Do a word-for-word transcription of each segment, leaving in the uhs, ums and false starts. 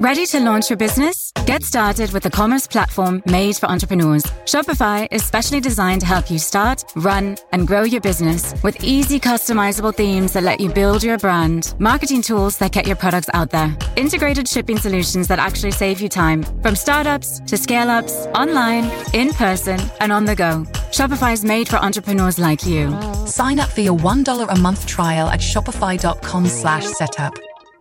Ready to launch your business? Get started with the commerce platform made for entrepreneurs. Shopify is specially designed to help you start, run, and grow your business with easy customizable themes that let you build your brand, marketing tools that get your products out there, integrated shipping solutions that actually save you time, from startups to scale-ups, online, in person, and on the go. Shopify is made for entrepreneurs like you. Sign up for your one dollar a month trial at shopify.com slash setup.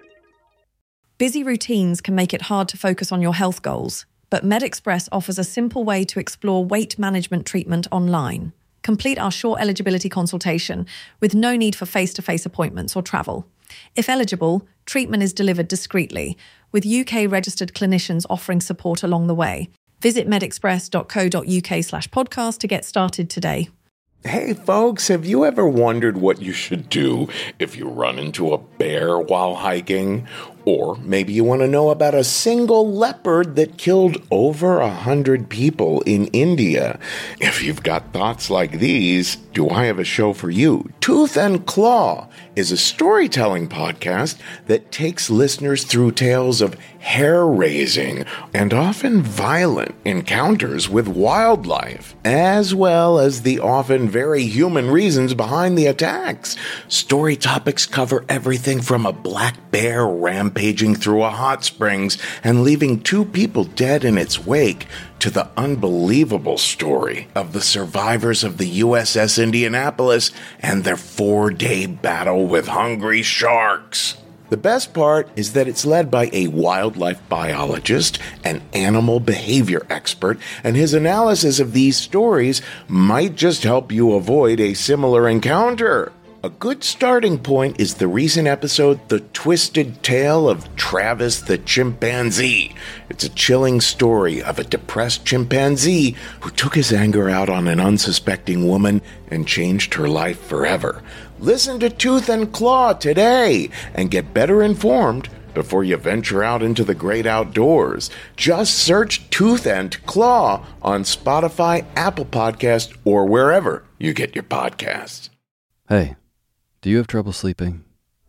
Busy routines can make it hard to focus on your health goals, but MedExpress offers a simple way to explore weight management treatment online. Complete our short eligibility consultation with no need for face-to-face appointments or travel. If eligible, treatment is delivered discreetly, with U K-registered clinicians offering support along the way. Visit medexpress.co.uk slash podcast to get started today. Hey folks, have you ever wondered what you should do if you run into a bear while hiking? Or maybe you want to know about a single leopard that killed over a hundred people in India. If you've got thoughts like these, do I have a show for you? Tooth and Claw is a storytelling podcast that takes listeners through tales of hair-raising and often violent encounters with wildlife, as well as the often very human reasons behind the attacks. Story topics cover everything from a black bear rampaging through a hot springs and leaving two people dead in its wake to the unbelievable story of the survivors of the U S S Indianapolis and their four-day battle with hungry sharks. The best part is that it's led by a wildlife biologist, an animal behavior expert, and his analysis of these stories might just help you avoid a similar encounter. A good starting point is the recent episode, The Twisted Tale of Travis the Chimpanzee. It's a chilling story of a depressed chimpanzee who took his anger out on an unsuspecting woman and changed her life forever. Listen to Tooth and Claw today and get better informed before you venture out into the great outdoors. Just search Tooth and Claw on Spotify, Apple Podcasts, or wherever you get your podcasts. Hey. Do you have trouble sleeping?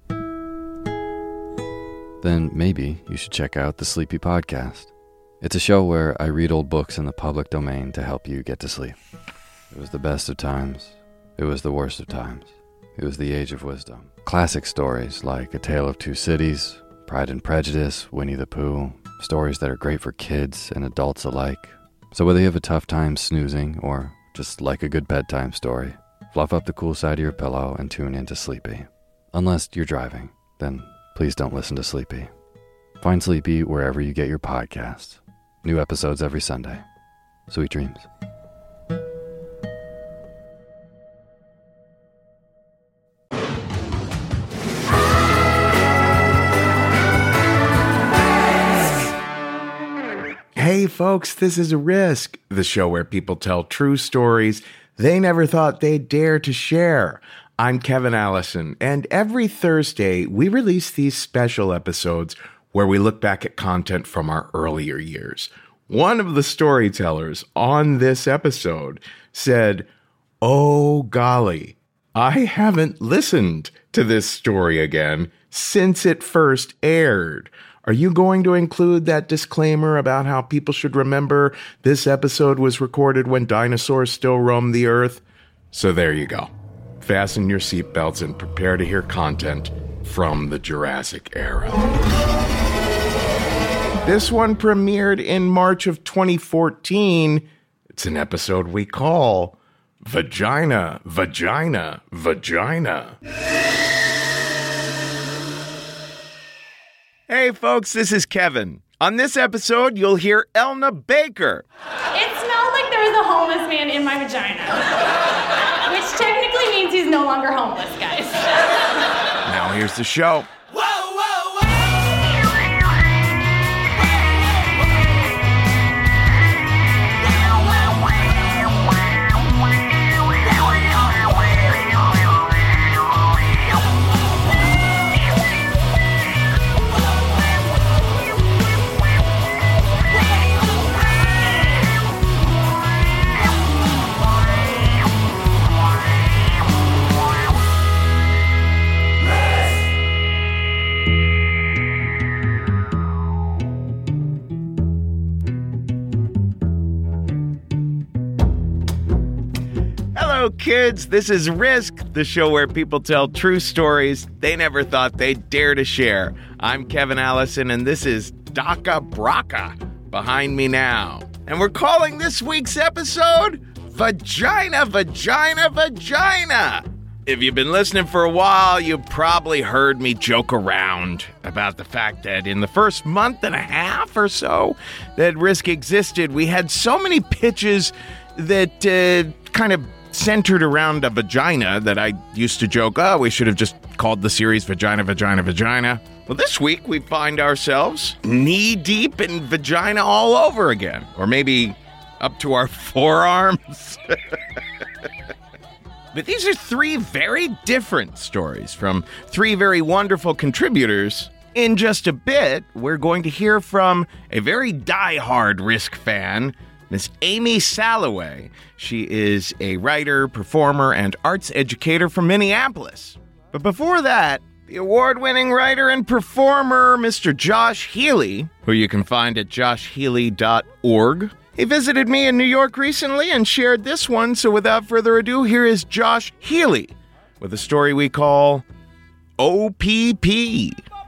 Then maybe you should check out the Sleepy Podcast. It's a show where I read old books in the public domain to help you get to sleep. It was the best of times. It was the worst of times. It was the age of wisdom. Classic stories like A Tale of Two Cities, Pride and Prejudice, Winnie the Pooh, stories that are great for kids and adults alike. So whether you have a tough time snoozing or just like a good bedtime story, fluff up the cool side of your pillow and tune in to Sleepy. Unless you're driving, then please don't listen to Sleepy. Find Sleepy wherever you get your podcasts. New episodes every Sunday. Sweet dreams. Hey folks, this is Risk, the show where people tell true stories they never thought they'd dare to share. I'm Kevin Allison, and every Thursday we release these special episodes where we look back at content from our earlier years. One of the storytellers on this episode said, "Oh golly, I haven't listened to this story again since it first aired." Are you going to include that disclaimer about how people should remember this episode was recorded when dinosaurs still roamed the earth? So there you go. Fasten your seatbelts and prepare to hear content from the Jurassic era. This one premiered in March of twenty fourteen. It's an episode we call Vagina, Vagina, Vagina. Hey folks, this is Kevin. On this episode, you'll hear Elna Baker. It smelled like there was a homeless man in my vagina. Which technically means he's no longer homeless, guys. Now here's the show. Hello, kids. This is Risk, the show where people tell true stories they never thought they'd dare to share. I'm Kevin Allison, and this is Daka Braka behind me now. And we're calling this week's episode Vagina, Vagina, Vagina. If you've been listening for a while, you've probably heard me joke around about the fact that in the first month and a half or so that Risk existed, we had so many pitches that uh, kind of centered around a vagina that I used to joke, oh, we should have just called the series Vagina, Vagina, Vagina. Well, this week we find ourselves knee-deep in vagina all over again. Or maybe up to our forearms. But these are three very different stories from three very wonderful contributors. In just a bit, we're going to hear from a very die-hard Risk fan, Miss Amy Salloway. She is a writer, performer, and arts educator from Minneapolis. But before that, the award-winning writer and performer, Mister Josh Healy, who you can find at josh healy dot org. He visited me in New York recently and shared this one, so without further ado, here is Josh Healy with a story we call O P P.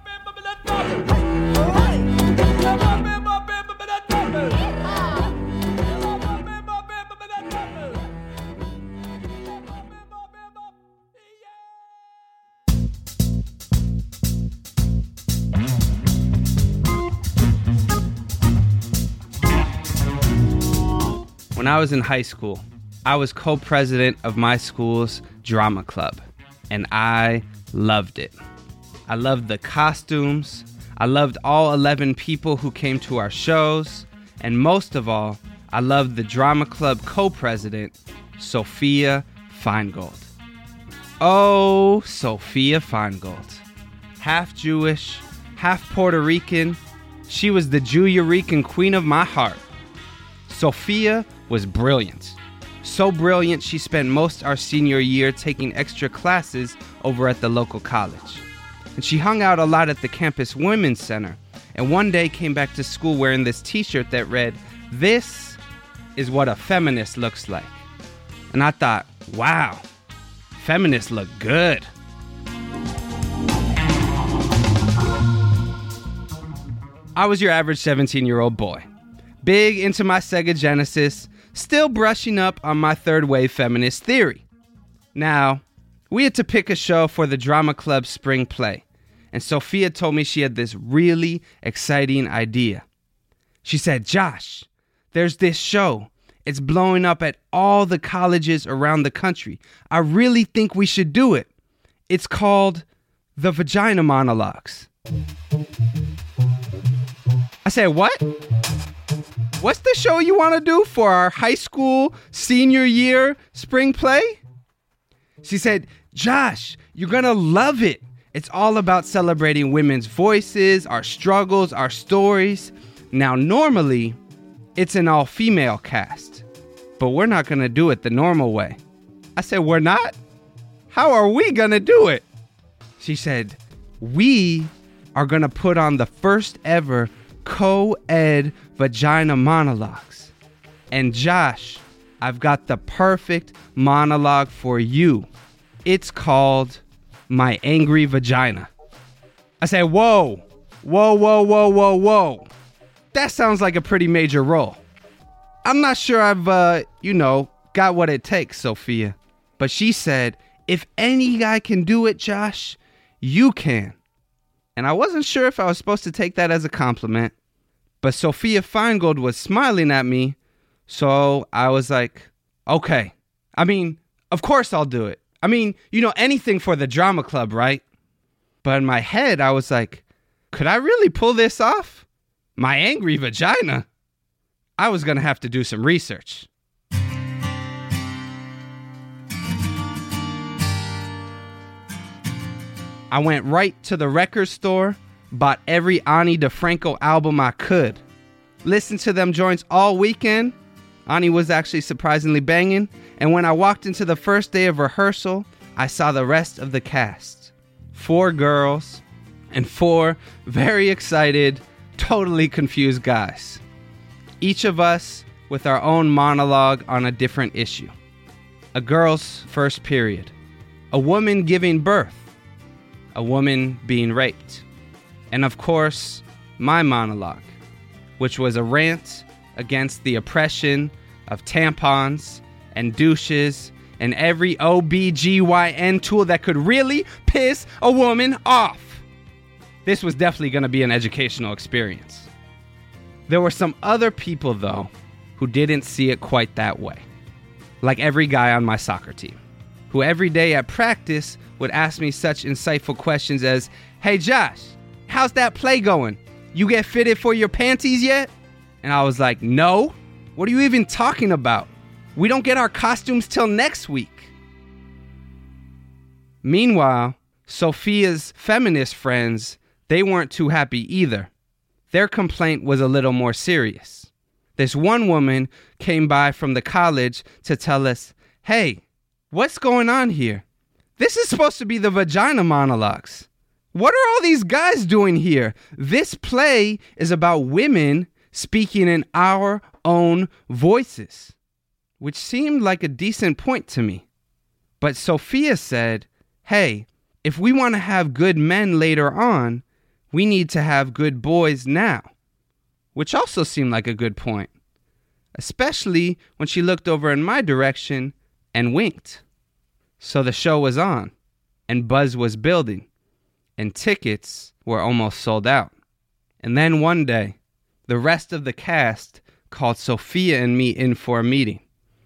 When I was in high school, I was co-president of my school's drama club, and I loved it. I loved the costumes, I loved all eleven people who came to our shows, and most of all, I loved the drama club co-president, Sophia Feingold. Oh, Sophia Feingold. Half Jewish, half Puerto Rican, she was the Jew-Rican queen of my heart. Sophia was brilliant. So brilliant, she spent most our senior year taking extra classes over at the local college. And she hung out a lot at the campus women's center, and one day came back to school wearing this t-shirt that read, "This is what a feminist looks like." And I thought, wow, feminists look good. I was your average seventeen-year-old boy. Big into my Sega Genesis, still brushing up on my third wave feminist theory. Now, we had to pick a show for the drama club spring play, and Sophia told me she had this really exciting idea. She said, "Josh, there's this show. It's blowing up at all the colleges around the country. I really think we should do it. It's called The Vagina Monologues." I said, "What? What's the show you want to do for our high school senior year spring play?" She said, "Josh, you're going to love it. It's all about celebrating women's voices, our struggles, our stories. Now, normally, it's an all-female cast, but we're not going to do it the normal way." I said, "We're not? How are we going to do it?" She said, "We are going to put on the first ever co-ed vagina monologues. And Josh, I've got the perfect monologue for you. It's called My Angry Vagina." I said, whoa, whoa, whoa, whoa, whoa, whoa. That sounds like a pretty major role. I'm not sure I've, uh, you know, got what it takes, Sophia. But she said, "If any guy can do it, Josh, you can." And I wasn't sure if I was supposed to take that as a compliment, but Sophia Feingold was smiling at me, so I was like, okay. I mean, of course I'll do it. I mean, you know, anything for the drama club, right? But in my head, I was like, could I really pull this off? My angry vagina? I was going to have to do some research. I went right to the record store, bought every Ani DeFranco album I could. Listened to them joints all weekend. Ani was actually surprisingly banging. And when I walked into the first day of rehearsal, I saw the rest of the cast. Four girls and four very excited, totally confused guys. Each of us with our own monologue on a different issue. a girl's first period, a woman giving birth, a woman being raped, and of course, my monologue, which was a rant against the oppression of tampons and douches and every O B G Y N tool that could really piss a woman off. This was definitely going to be an educational experience. There were some other people, though, who didn't see it quite that way. Like every guy on my soccer team, who every day at practice would ask me such insightful questions as, "Hey Josh, how's that play going? You get fitted for your panties yet?" And I was like, "No, what are you even talking about? We don't get our costumes till next week." Meanwhile, Sophia's feminist friends, they weren't too happy either. Their complaint was a little more serious. This one woman came by from the college to tell us, "Hey, what's going on here? This is supposed to be the vagina monologues. What are all these guys doing here? This play is about women speaking in our own voices," which seemed like a decent point to me. But Sophia said, "Hey, if we want to have good men later on, we need to have good boys now," which also seemed like a good point, especially when she looked over in my direction and winked. So the show was on, and buzz was building, and tickets were almost sold out. And then one day, the rest of the cast called Sophia and me in for a meeting.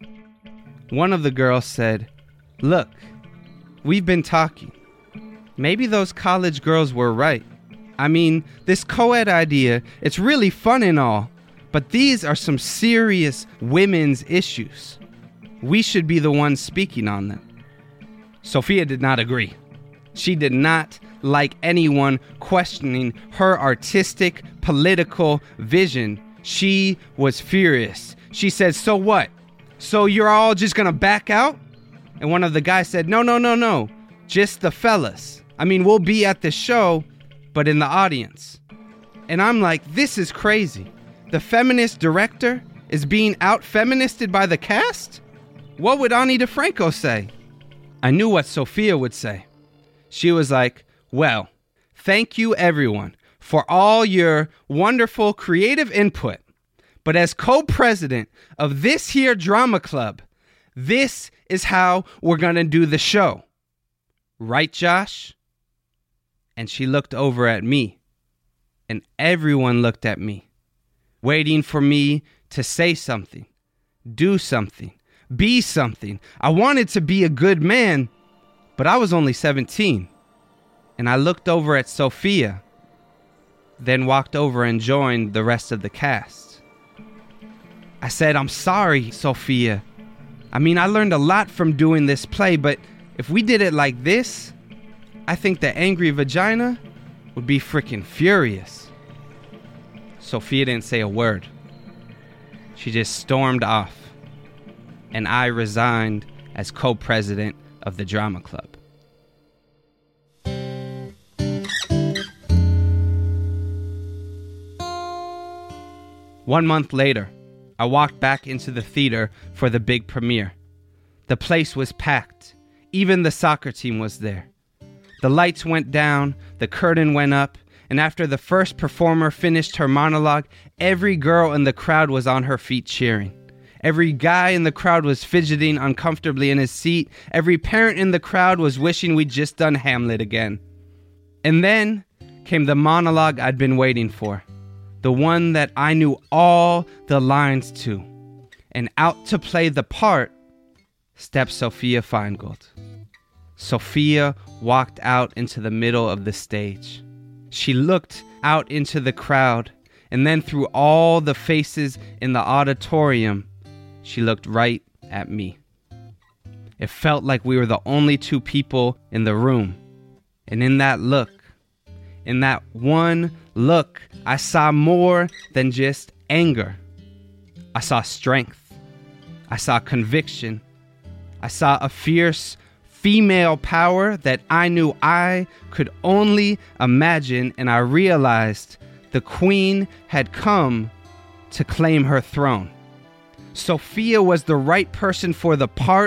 One of the girls said, "Look, we've been talking. Maybe those college girls were right. I mean, this co-ed idea, it's really fun and all, but these are some serious women's issues. We should be the ones speaking on them." Sophia did not agree. She did not like anyone questioning her artistic, political vision. She was furious. She said, "So what? So you're all just gonna back out?" And one of the guys said, "No, no, no, no. Just the fellas. I mean, we'll be at the show, but in the audience." And I'm like, this is crazy. The feminist director is being out-feministed by the cast? What would Ani DeFranco say? I knew what Sophia would say. She was like, "Well, thank you everyone for all your wonderful creative input. But as co-president of this here drama club, this is how we're going to do the show. Right, Josh?" And she looked over at me, and everyone looked at me, waiting for me to say something, do something, be something. I wanted to be a good man, but I was only seventeen. And I looked over at Sophia, then walked over and joined the rest of the cast. I said, "I'm sorry, Sophia. I mean, I learned a lot from doing this play, but if we did it like this, I think the angry vagina would be freaking furious." Sophia didn't say a word. She just stormed off, and I resigned as co-president of the drama club. One month later, I walked back into the theater for the big premiere. The place was packed. Even the soccer team was there. The lights went down, the curtain went up, and after the first performer finished her monologue, every girl in the crowd was on her feet cheering. Every guy in the crowd was fidgeting uncomfortably in his seat. Every parent in the crowd was wishing we'd just done Hamlet again. And then came the monologue I'd been waiting for. The one that I knew all the lines to. And out to play the part stepped Sophia Feingold. Sophia walked out into the middle of the stage. She looked out into the crowd, and then through all the faces in the auditorium, she looked right at me. It felt like we were the only two people in the room. And in that look, in that one look, I saw more than just anger. I saw strength. I saw conviction. I saw a fierce female power that I knew I could only imagine, and I realized the queen had come to claim her throne. Sophia was the right person for the part,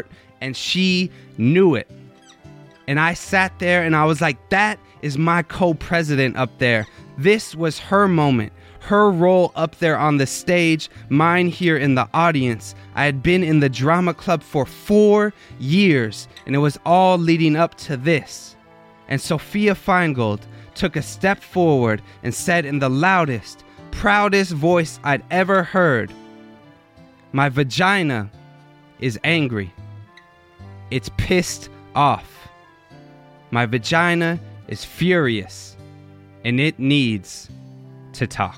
and she knew it. And I sat there and I was like, that is my co-president up there. This was her moment, her role up there on the stage, mine here in the audience. I had been in the drama club for four years, and it was all leading up to this. And Sophia Feingold took a step forward and said in the loudest, proudest voice I'd ever heard, "My vagina is angry. It's pissed off. My vagina is furious, and it needs to talk."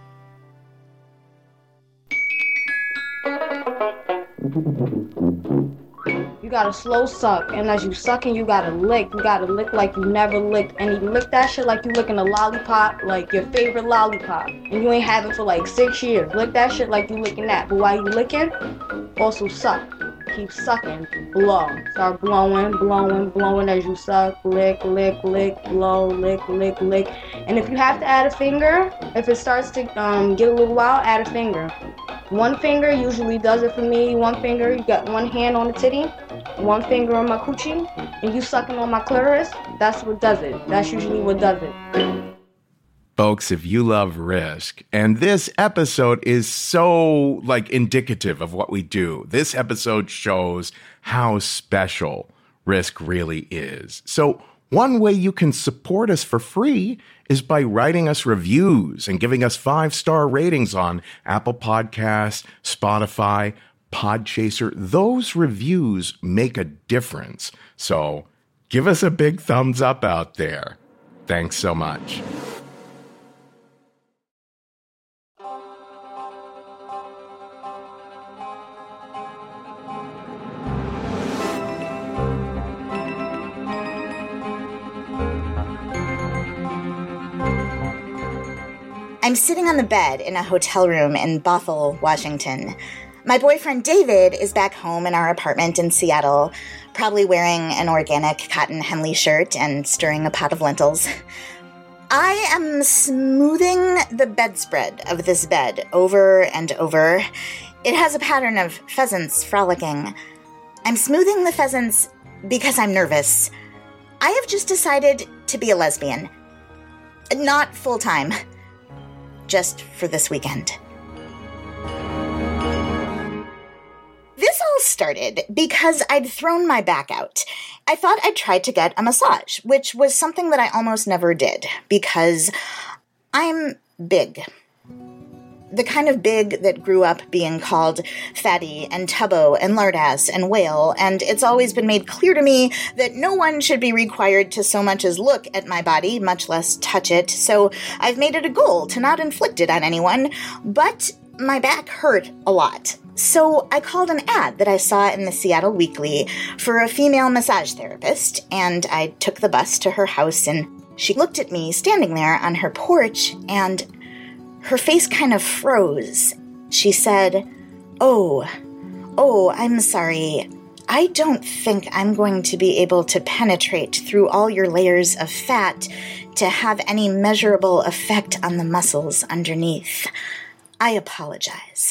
You gotta slow suck, and as you sucking, you gotta lick. You gotta lick like you never licked, and you lick that shit like you licking a lollipop, like your favorite lollipop, and you ain't have it for like six years. Lick that shit like you licking that, but while you licking, also suck. Keep sucking, blow. Start blowing, blowing, blowing as you suck. Lick, lick, lick, blow, lick, lick, lick. And if you have to add a finger, if it starts to um, get a little wild, add a finger. One finger usually does it for me. One finger, you got one hand on the titty, one finger on my coochie, and you sucking on my clitoris, that's what does it. That's usually what does it. Folks, if you love Risk, and this episode is so, like, indicative of what we do. This episode shows how special Risk really is. So one way you can support us for free is by writing us reviews and giving us five-star ratings on Apple Podcasts, Spotify, Podchaser. Those reviews make a difference. So give us a big thumbs up out there. Thanks so much. I'm sitting on the bed in a hotel room in Bothell, Washington. My boyfriend David is back home in our apartment in Seattle, probably wearing an organic cotton Henley shirt and stirring a pot of lentils. I am smoothing the bedspread of this bed over and over. It has a pattern of pheasants frolicking. I'm smoothing the pheasants because I'm nervous. I have just decided to be a lesbian. Not full-time. Just for this weekend. This all started because I'd thrown my back out. I thought I'd try to get a massage, which was something that I almost never did, because I'm big. The kind of big that grew up being called fatty and tubbo and lardass and whale, and it's always been made clear to me that no one should be required to so much as look at my body, much less touch it, so I've made it a goal to not inflict it on anyone, but my back hurt a lot. So I called an ad that I saw in the Seattle Weekly for a female massage therapist, and I took the bus to her house, and she looked at me standing there on her porch, and her face kind of froze. She said, Oh, oh, I'm sorry. I don't think I'm going to be able to penetrate through all your layers of fat to have any measurable effect on the muscles underneath. I apologize.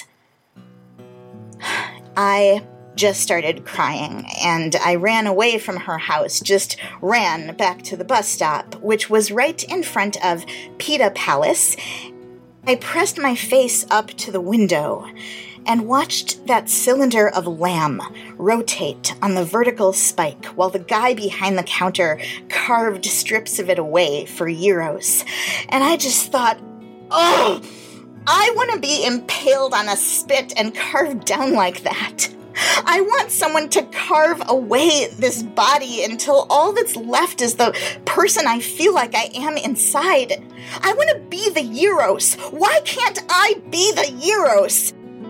I just started crying, and I ran away from her house, just ran back to the bus stop, which was right in front of Pita Palace. I pressed my face up to the window and watched that cylinder of lamb rotate on the vertical spike while the guy behind the counter carved strips of it away for gyros. And I just thought, oh, I want to be impaled on a spit and carved down like that. I want someone to carve away this body until all that's left is the person I feel like I am inside. I want to be the gyros. Why can't I be the gyros?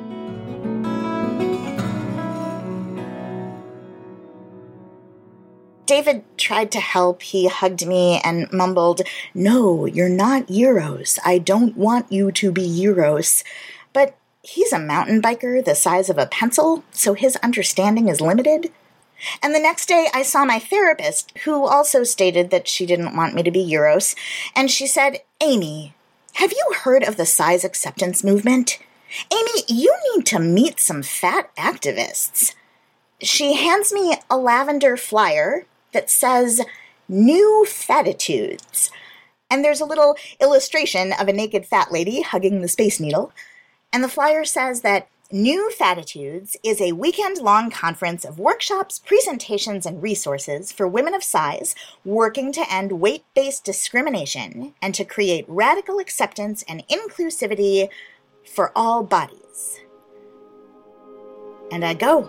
David tried to help. He hugged me and mumbled, No, you're not gyros. I don't want you to be gyros. But he's a mountain biker the size of a pencil, so his understanding is limited. And the next day I saw my therapist, who also stated that she didn't want me to be gyros, and she said, Amy, have you heard of the size acceptance movement? Amy, you need to meet some fat activists. she hands me a lavender flyer that says New Fatitudes. And there's a little illustration of a naked fat lady hugging the Space Needle. And the flyer says that New Fatitudes is a weekend-long conference of workshops, presentations, and resources for women of size working to end weight-based discrimination and to create radical acceptance and inclusivity for all bodies. And I go.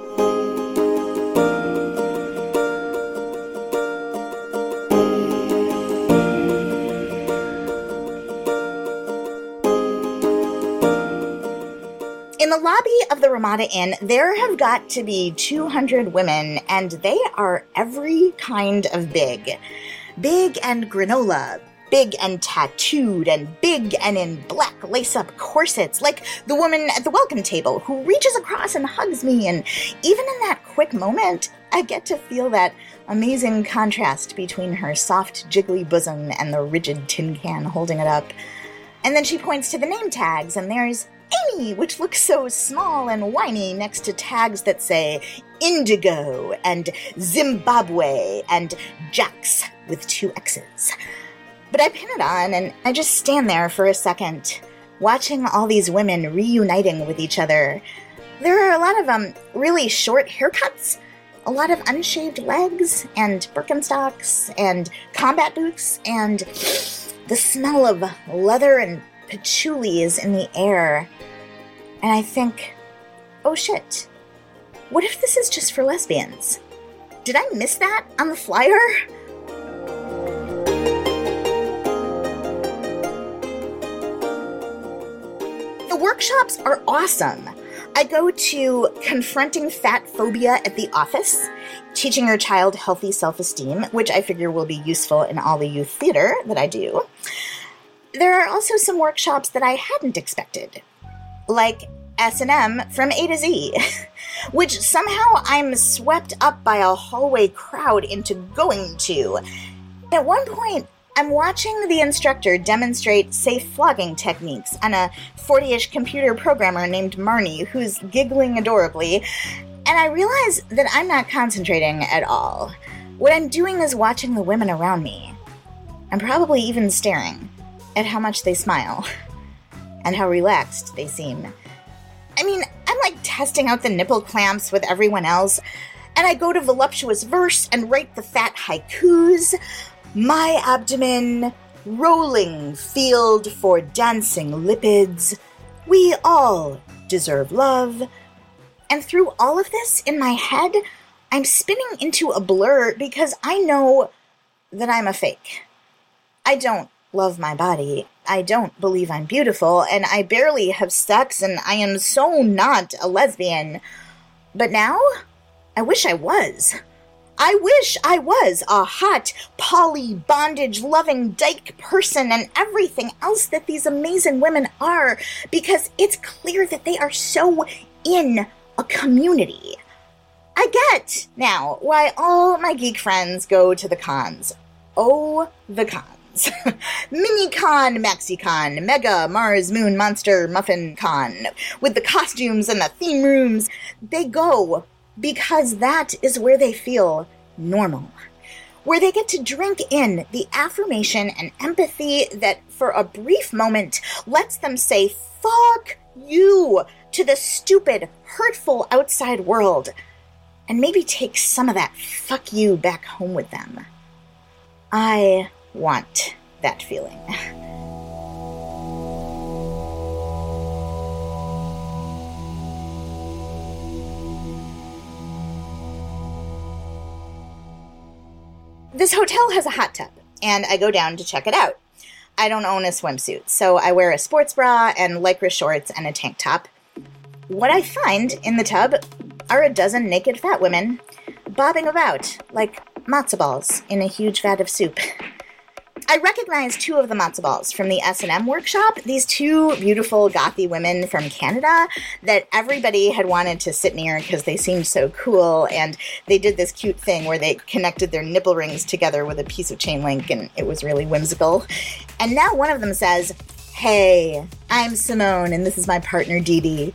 In the lobby of the Ramada Inn, there have got to be two hundred women, and they are every kind of big. Big and granola, big and tattooed, and big and in black lace-up corsets, like the woman at the welcome table who reaches across and hugs me, and even in that quick moment, I get to feel that amazing contrast between her soft, jiggly bosom and the rigid tin can holding it up. And then she points to the name tags, and there's Amy, which looks so small and whiny next to tags that say Indigo and Zimbabwe and Jax with two X's. But I pin it on, and I just stand there for a second, watching all these women reuniting with each other. There are a lot of um really short haircuts, a lot of unshaved legs, and Birkenstocks, and combat boots, and the smell of leather and patchouli is in the air. And I think, oh shit, what if this is just for lesbians? Did I miss that on the flyer? The workshops are awesome. I go to Confronting Fat Phobia at the Office, teaching your child healthy self-esteem, which I figure will be useful in all the youth theater that I do. There are also some workshops that I hadn't expected, like S and M from A to Z, which somehow I'm swept up by a hallway crowd into going to. At one point, I'm watching the instructor demonstrate safe flogging techniques on a forty-ish computer programmer named Marnie, who's giggling adorably, and I realize that I'm not concentrating at all. What I'm doing is watching the women around me. I'm probably even staring at how much they smile and how relaxed they seem. I mean, I'm like testing out the nipple clamps with everyone else, and I go to voluptuous verse and write the fat haikus. My abdomen, rolling field for dancing lipids. We all deserve love. And through all of this in my head, I'm spinning into a blur because I know that I'm a fake. I don't love my body. I don't believe I'm beautiful, and I barely have sex, and I am so not a lesbian. But now, I wish I was. I wish I was a hot, poly, bondage-loving dyke person and everything else that these amazing women are, because it's clear that they are so in a community. I get now why all my geek friends go to the cons. Oh, the cons. Mini-con, Maxi-con, Mega, Mars, Moon, Monster, Muffin-con. With the costumes and the theme rooms, they go because that is where they feel normal. Where they get to drink in the affirmation and empathy that for a brief moment lets them say, fuck you, to the stupid, hurtful outside world, and maybe take some of that fuck you back home with them. I want that feeling. This hotel has a hot tub, and I go down to check it out. I don't own a swimsuit, so I wear a sports bra and lycra shorts and a tank top. What I find in the tub are a dozen naked fat women bobbing about like matzo balls in a huge vat of soup. I recognize two of the matzo balls from the S and M workshop, these two beautiful gothy women from Canada that everybody had wanted to sit near because they seemed so cool, and they did this cute thing where they connected their nipple rings together with a piece of chain link, and it was really whimsical. And now one of them says, "Hey, I'm Simone, and this is my partner Dee Dee."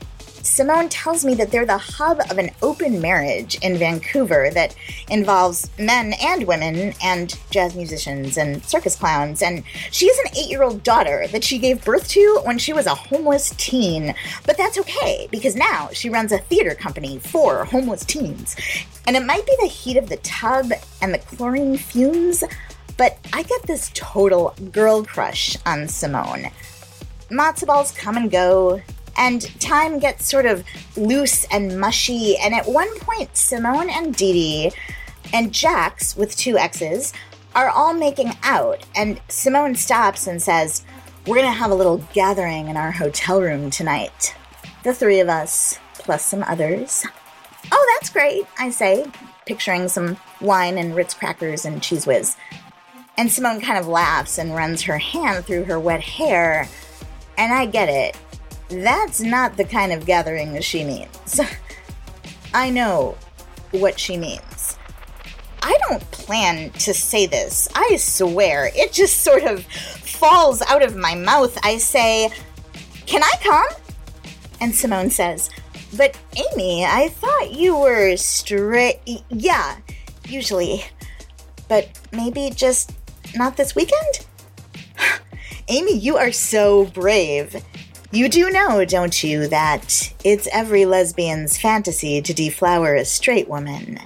Simone tells me that they're the hub of an open marriage in Vancouver that involves men and women and jazz musicians and circus clowns, and she has an eight-year-old daughter that she gave birth to when she was a homeless teen. But that's okay, because now she runs a theater company for homeless teens. And it might be the heat of the tub and the chlorine fumes, but I get this total girl crush on Simone. Matzo balls come and go, and time gets sort of loose and mushy, and at one point, Simone and Dee Dee and Jax, with two X's, are all making out, and Simone stops and says, "We're gonna have a little gathering in our hotel room tonight. The three of us, plus some others." "Oh, that's great," I say, picturing some wine and Ritz crackers and Cheese Whiz. And Simone kind of laughs and runs her hand through her wet hair, and I get it. That's not the kind of gathering she means. I know what she means. I don't plan to say this, I swear. It just sort of falls out of my mouth. I say, "Can I come?" And Simone says, "But Amy, I thought you were straight." "Yeah, usually. But maybe just not this weekend?" "Amy, you are so brave. You do know, don't you, that it's every lesbian's fantasy to deflower a straight woman."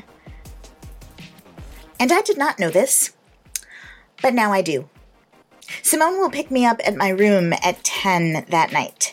And I did not know this, but now I do. Simone will pick me up at my room at ten that night.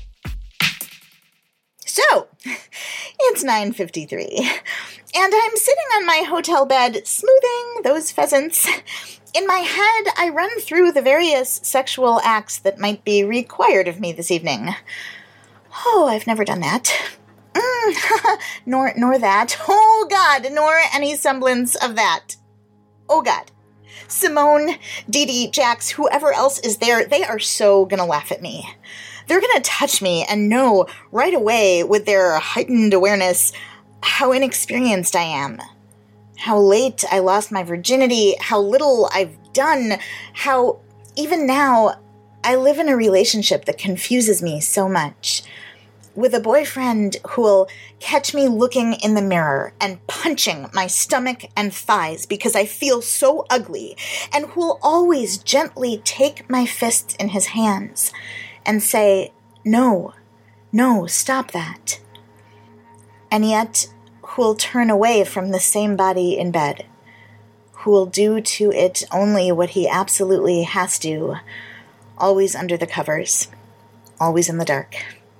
So, it's nine fifty-three, and I'm sitting on my hotel bed, smoothing those pheasants. In my head, I run through the various sexual acts that might be required of me this evening. Oh, I've never done that. Mm, nor, nor that. Oh, God, nor any semblance of that. Oh, God. Simone, Dee Dee, Jax, whoever else is there, they are so gonna laugh at me. They're gonna touch me and know right away with their heightened awareness how inexperienced I am. How late I lost my virginity, how little I've done, how even now I live in a relationship that confuses me so much. With a boyfriend who'll catch me looking in the mirror and punching my stomach and thighs because I feel so ugly, and who'll always gently take my fists in his hands and say, "No, no, stop that." And yet, who'll turn away from the same body in bed, who'll do to it only what he absolutely has to, always under the covers, always in the dark.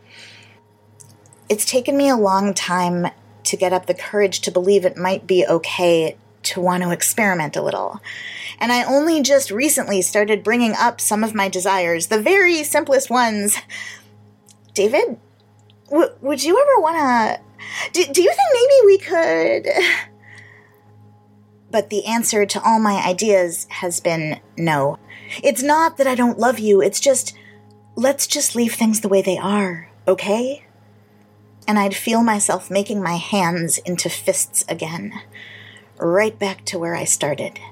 It's taken me a long time to get up the courage to believe it might be okay to want to experiment a little. And I only just recently started bringing up some of my desires, the very simplest ones. David, w- would you ever want to... Do, do you think maybe we could... But the answer to all my ideas has been no. It's not that I don't love you, it's just, let's just leave things the way they are, okay? And I'd feel myself making my hands into fists again, right back to where I started.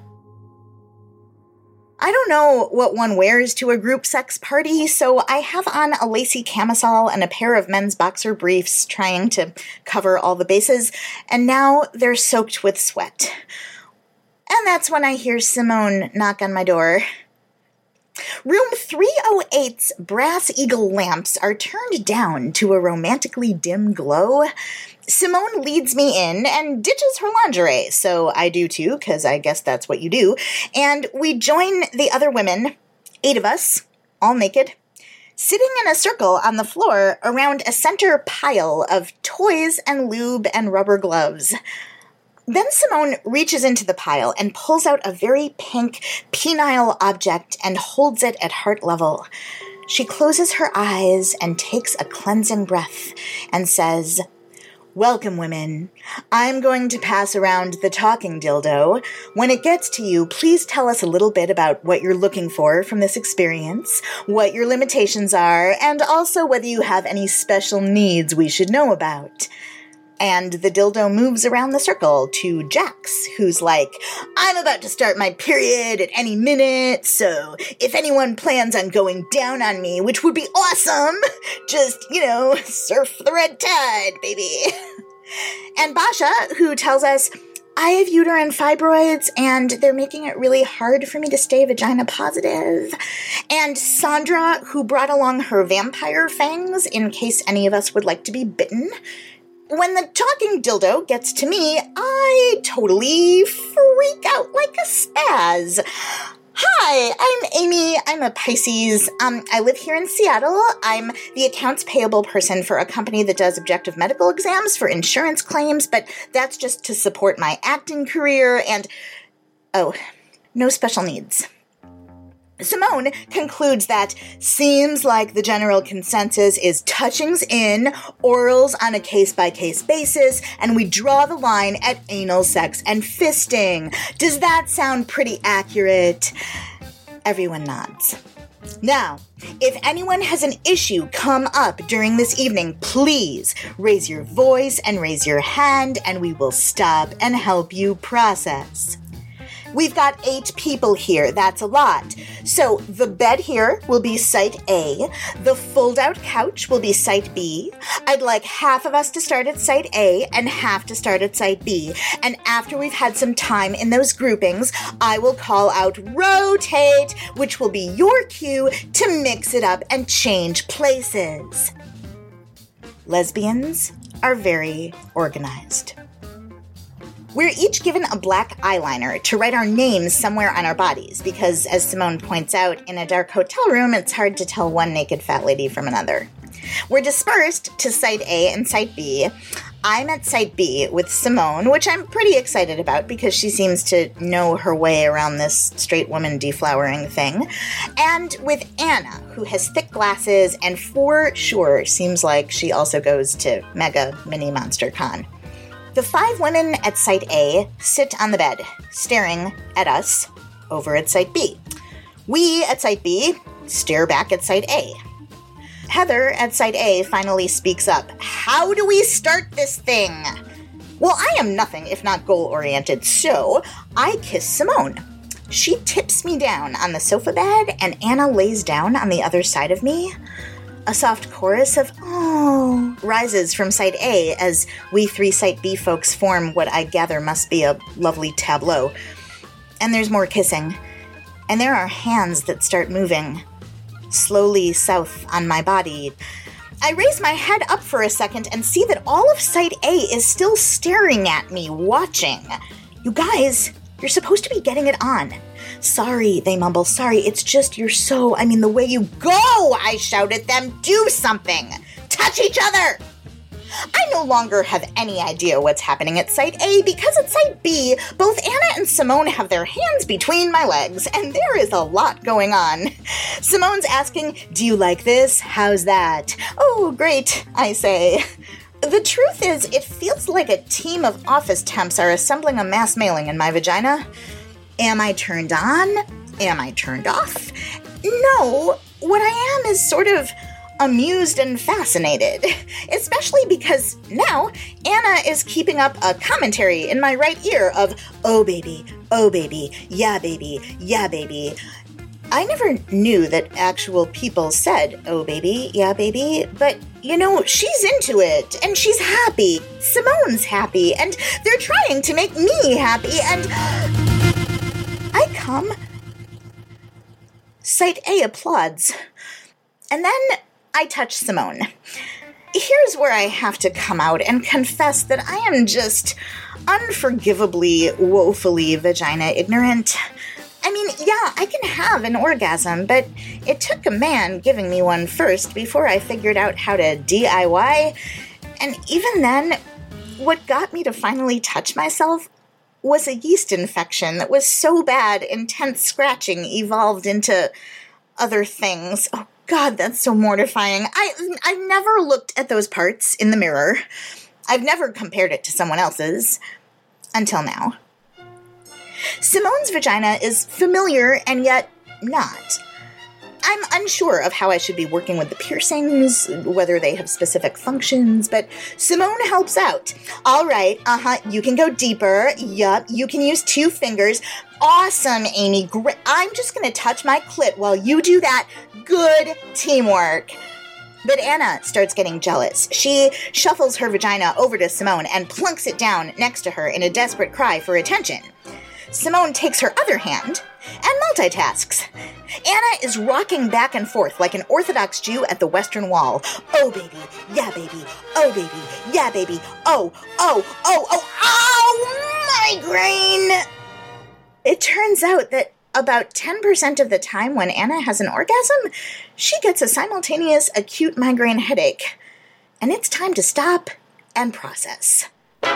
I don't know what one wears to a group sex party, so I have on a lacy camisole and a pair of men's boxer briefs trying to cover all the bases, and now they're soaked with sweat. And that's when I hear Simone knock on my door. Room three oh eight's brass eagle lamps are turned down to a romantically dim glow. Simone leads me in and ditches her lingerie, so I do too, because I guess that's what you do, and we join the other women, eight of us, all naked, sitting in a circle on the floor around a center pile of toys and lube and rubber gloves. Then Simone reaches into the pile and pulls out a very pink, penile object and holds it at heart level. She closes her eyes and takes a cleansing breath and says, "Welcome, women. I'm going to pass around the talking dildo. When it gets to you, please tell us a little bit about what you're looking for from this experience, what your limitations are, and also whether you have any special needs we should know about." And the dildo moves around the circle to Jax, who's like, I'm about to start my period at any minute, so if anyone plans on going down on me, which would be awesome, just, you know, surf the red tide, baby. And Basha, who tells us, I have uterine fibroids, and they're making it really hard for me to stay vagina positive. And Sandra, who brought along her vampire fangs in case any of us would like to be bitten. When the talking dildo gets to me, I totally freak out like a spaz. Hi, I'm Amy. I'm a Pisces. Um, I live here in Seattle. I'm the accounts payable person for a company that does objective medical exams for insurance claims, but that's just to support my acting career and, oh, no special needs. Simone concludes that seems like the general consensus is touchings in, orals on a case-by-case basis, and we draw the line at anal sex and fisting. Does that sound pretty accurate? Everyone nods. Now, if anyone has an issue come up during this evening, please raise your voice and raise your hand, and we will stop and help you process. We've got eight people here. That's a lot. So the bed here will be site A. The fold-out couch will be site B. I'd like half of us to start at site A and half to start at site B. And after we've had some time in those groupings, I will call out rotate, which will be your cue to mix it up and change places. Lesbians are very organized. We're each given a black eyeliner to write our names somewhere on our bodies because, as Simone points out, in a dark hotel room, it's hard to tell one naked fat lady from another. We're dispersed to Site A and Site B. I'm at Site B with Simone, which I'm pretty excited about because she seems to know her way around this straight woman deflowering thing, and with Anna, who has thick glasses and for sure seems like she also goes to Mega Mini Monster Con. The five women at Site A sit on the bed, staring at us over at Site B. We at Site B stare back at Site A. Heather at Site A finally speaks up. How do we start this thing? Well, I am nothing if not goal-oriented, so I kiss Simone. She tips me down on the sofa bed, and Anna lays down on the other side of me. A soft chorus of, oh, rises from Site A as we three Site B folks form what I gather must be a lovely tableau. And there's more kissing. And there are hands that start moving, slowly south on my body. I raise my head up for a second and see that all of Site A is still staring at me, watching. You guys, you're supposed to be getting it on. Sorry, they mumble. Sorry, it's just you're so, I mean, the way you go, I shout at them. Do something. Touch each other. I no longer have any idea what's happening at Site A because at Site B, both Anna and Simone have their hands between my legs, and there is a lot going on. Simone's asking, do you like this? How's that? Oh, great, I say. The truth is, it feels like a team of office temps are assembling a mass mailing in my vagina. Am I turned on? Am I turned off? No, what I am is sort of amused and fascinated, especially because now Anna is keeping up a commentary in my right ear of, oh baby, oh baby, yeah baby, yeah baby. I never knew that actual people said, oh baby, yeah baby, but you know, she's into it, and she's happy, Simone's happy, and they're trying to make me happy, and I come. Site A applauds. And then I touch Simone. Here's where I have to come out and confess that I am just unforgivably, woefully vagina ignorant. I mean, yeah, I can have an orgasm, but it took a man giving me one first before I figured out how to D I Y. And even then, what got me to finally touch myself was a yeast infection that was so bad, intense scratching evolved into other things. Oh, God, that's so mortifying. I, I've never looked at those parts in the mirror. I've never compared it to someone else's. Until now. Simone's vagina is familiar and yet not. I'm unsure of how I should be working with the piercings, whether they have specific functions, but Simone helps out. All right, uh-huh, you can go deeper. Yup, you can use two fingers. Awesome, Amy. Great. I'm just going to touch my clit while you do that. Good teamwork. But Anna starts getting jealous. She shuffles her vagina over to Simone and plunks it down next to her in a desperate cry for attention. Simone takes her other hand and multitasks. Anna is rocking back and forth like an Orthodox Jew at the Western Wall. Oh, baby. Yeah, baby. Oh, baby. Yeah, baby. Oh, oh, oh, oh, oh, migraine! It turns out that about ten percent of the time when Anna has an orgasm, she gets a simultaneous acute migraine headache. And it's time to stop and process.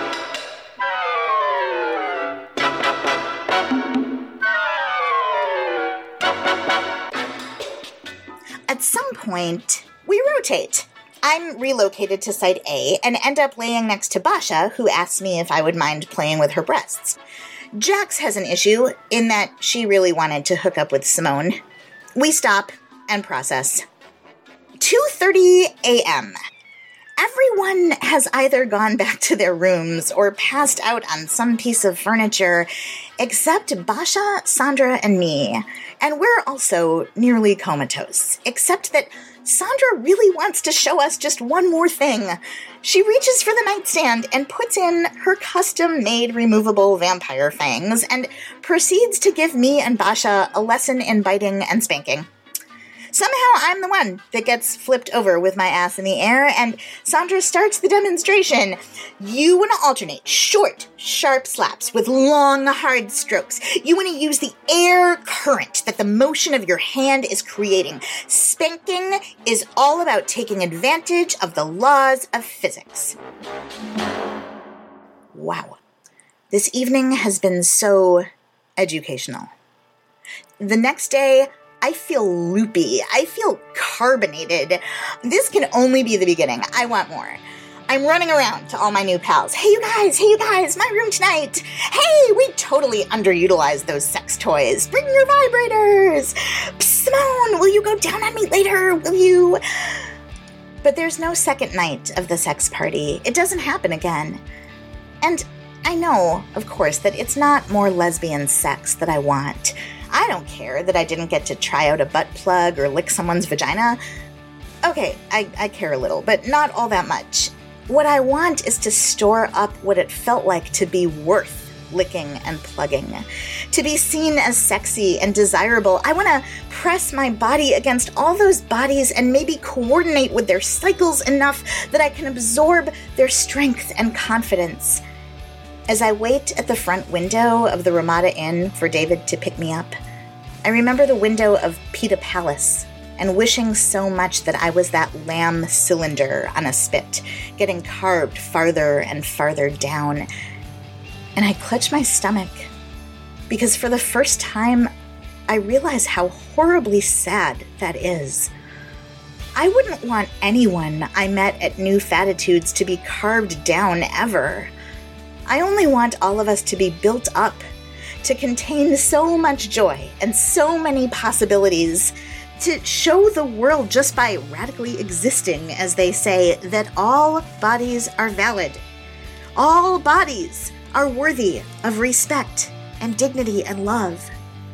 At some point, we rotate. I'm relocated to Site A and end up laying next to Basha, who asks me if I would mind playing with her breasts. Jax has an issue in that she really wanted to hook up with Simone. We stop and process. two thirty a.m. Everyone has either gone back to their rooms or passed out on some piece of furniture, except Basha, Sandra, and me. And we're also nearly comatose, except that Sandra really wants to show us just one more thing. She reaches for the nightstand and puts in her custom-made removable vampire fangs and proceeds to give me and Basha a lesson in biting and spanking. Somehow I'm the one that gets flipped over with my ass in the air, and Sandra starts the demonstration. You want to alternate short, sharp slaps with long, hard strokes. You want to use the air current that the motion of your hand is creating. Spanking is all about taking advantage of the laws of physics. Wow. This evening has been so educational. The next day, I feel loopy. I feel carbonated. This can only be the beginning. I want more. I'm running around to all my new pals. Hey, you guys. Hey, you guys. My room tonight. Hey, we totally underutilized those sex toys. Bring your vibrators. Psst, Simone, will you go down on me later? Will you? But there's no second night of the sex party. It doesn't happen again. And I know, of course, that it's not more lesbian sex that I want. I don't care that I didn't get to try out a butt plug or lick someone's vagina. Okay, I, I care a little, but not all that much. What I want is to store up what it felt like to be worth licking and plugging. To be seen as sexy and desirable. I want to press my body against all those bodies and maybe coordinate with their cycles enough that I can absorb their strength and confidence. As I wait at the front window of the Ramada Inn for David to pick me up, I remember the window of Pita Palace and wishing so much that I was that lamb cylinder on a spit, getting carved farther and farther down. And I clutch my stomach because for the first time, I realize how horribly sad that is. I wouldn't want anyone I met at New Fatitudes to be carved down ever. I only want all of us to be built up, to contain so much joy and so many possibilities, to show the world just by radically existing, as they say, that all bodies are valid. All bodies are worthy of respect and dignity and love.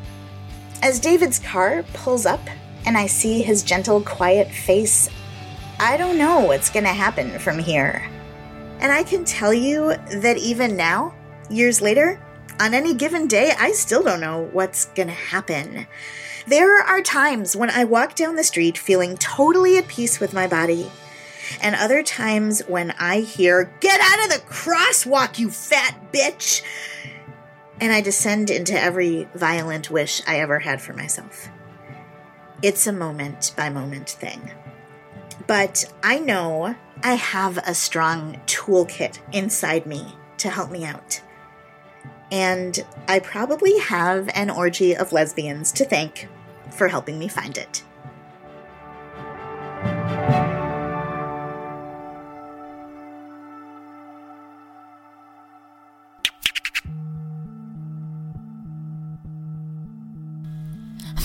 As David's car pulls up and I see his gentle, quiet face, I don't know what's going to happen from here. And I can tell you that even now, years later, on any given day, I still don't know what's gonna happen. There are times when I walk down the street feeling totally at peace with my body, and other times when I hear, "Get out of the crosswalk, you fat bitch!" and I descend into every violent wish I ever had for myself. It's a moment-by-moment thing. But I know I have a strong toolkit inside me to help me out. And I probably have an orgy of lesbians to thank for helping me find it.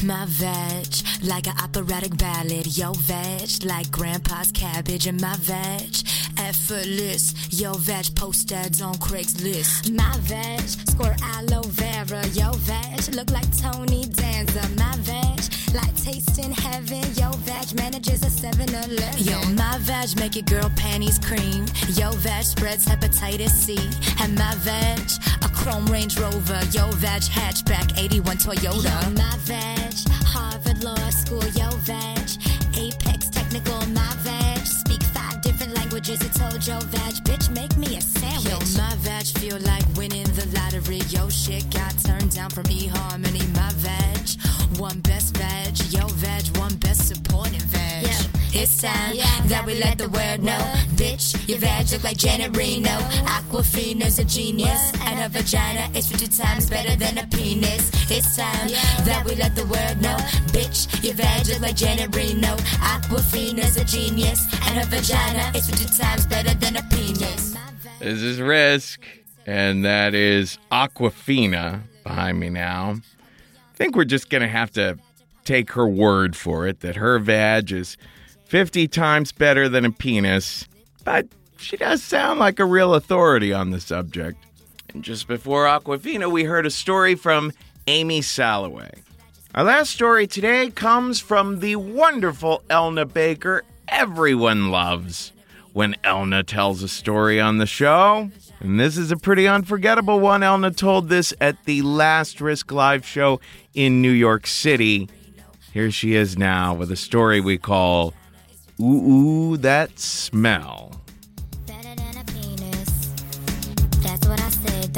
My veg, like an operatic ballad. Yo veg, like grandpa's cabbage. And my veg, effortless. Yo veg, post ads on Craigslist. My veg, score aloe vera. Yo veg, look like Tony Danza. My veg, like tasting heaven. Yo veg, manages a seven eleven. Yo, my veg, make your girl panties cream. Yo veg, spreads hepatitis C. And my veg, a chrome Range Rover. Yo veg, hatchback, eighty-one Toyota. Yo, my veg, Harvard Law School. Yo veg, Apex Technical. My veg, speak five different languages. It told yo veg, bitch, make me a sandwich. Yo, my veg, feel like winning the lottery. Yo, shit got turned down from eHarmony. My veg, one best veg. Yo veg, one best supporting veg. Yeah. It's time yeah, that we let the world know. Bitch, your veg look like Janet Reno. Aquafina's a genius, and her vagina is fifty times better than a penis. It's time yeah, that we let the world know. Bitch, your veg look like Janet Reno. Aquafina's a genius, and her vagina is fifty times better than a penis. This is Risk, and that is Aquafina behind me now. I think we're just going to have to take her word for it that her vag is fifty times better than a penis, but she does sound like a real authority on the subject. And just before Aquafina, we heard a story from Amy Salloway. Our last story today comes from the wonderful Elna Baker everyone loves when Elna tells a story on the show. And this is a pretty unforgettable one. Elna told this at the last Risk Live show in New York City. Here she is now with a story we call Ooh, Ooh, That Smell. Better than a penis. That's what I said,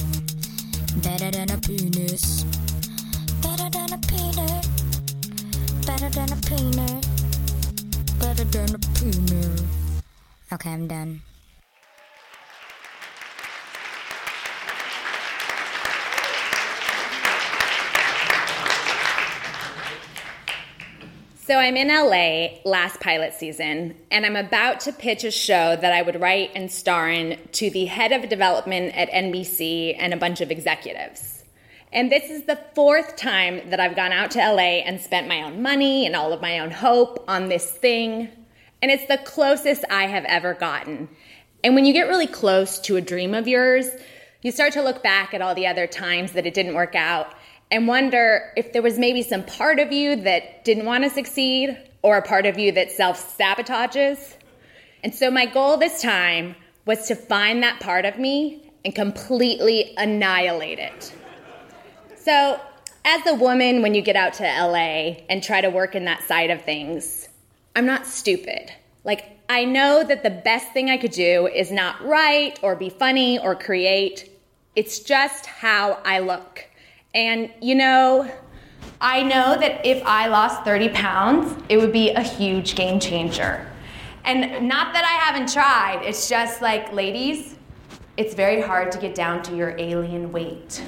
though. Better than a penis. Better than a penis. Better than a penis. Better than a penis. Okay, I'm done. So I'm in L A last pilot season, and I'm about to pitch a show that I would write and star in to the head of development at N B C and a bunch of executives. And this is the fourth time that I've gone out to L A and spent my own money and all of my own hope on this thing. And it's the closest I have ever gotten. And when you get really close to a dream of yours, you start to look back at all the other times that it didn't work out and wonder if there was maybe some part of you that didn't want to succeed or a part of you that self-sabotages. And so my goal this time was to find that part of me and completely annihilate it. So as a woman, when you get out to L A and try to work in that side of things, I'm not stupid. Like, I know that the best thing I could do is not write or be funny or create. It's just how I look. And, you know, I know that if I lost thirty pounds, it would be a huge game changer. And not that I haven't tried, it's just like, ladies, it's very hard to get down to your alien weight.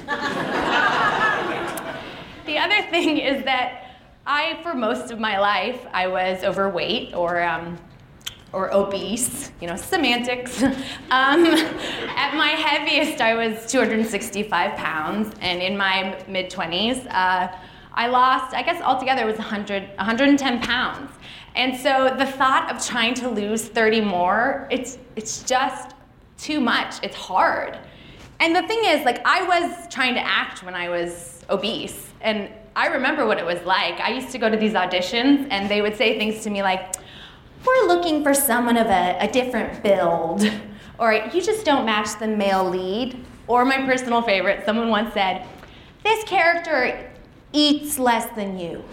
The other thing is that I, for most of my life, I was overweight or um, or obese, you know, semantics. um, at my heaviest, I was two hundred sixty-five pounds, and in my mid-twenties, uh, I lost, I guess altogether it was one hundred, one hundred ten pounds. And so the thought of trying to lose thirty more, it's it's just too much, it's hard. And the thing is, like, I was trying to act when I was obese, and I remember what it was like. I used to go to these auditions, and they would say things to me like, we're looking for someone of a, a different build, or you just don't match the male lead. Or my personal favorite, someone once said, this character eats less than you.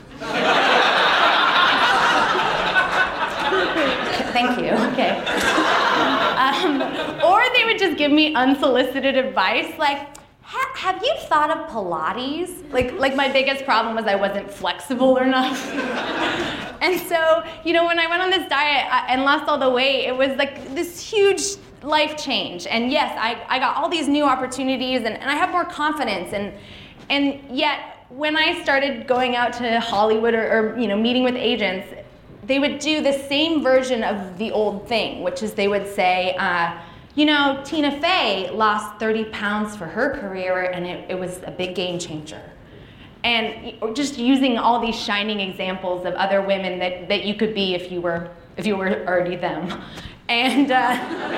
Thank you, okay. Um, or they would just give me unsolicited advice, like, ha- have you thought of Pilates? Like, like my biggest problem was I wasn't flexible enough. And so, you know, when I went on this diet and lost all the weight, it was like this huge life change. And yes, I, I got all these new opportunities, and, and I have more confidence. And and yet, when I started going out to Hollywood or, or you know, meeting with agents, they would do the same version of the old thing, which is they would say, uh, you know, Tina Fey lost thirty pounds for her career, and it, it was a big game changer. and just using all these shining examples of other women that, that you could be if you were if you were already them. And uh,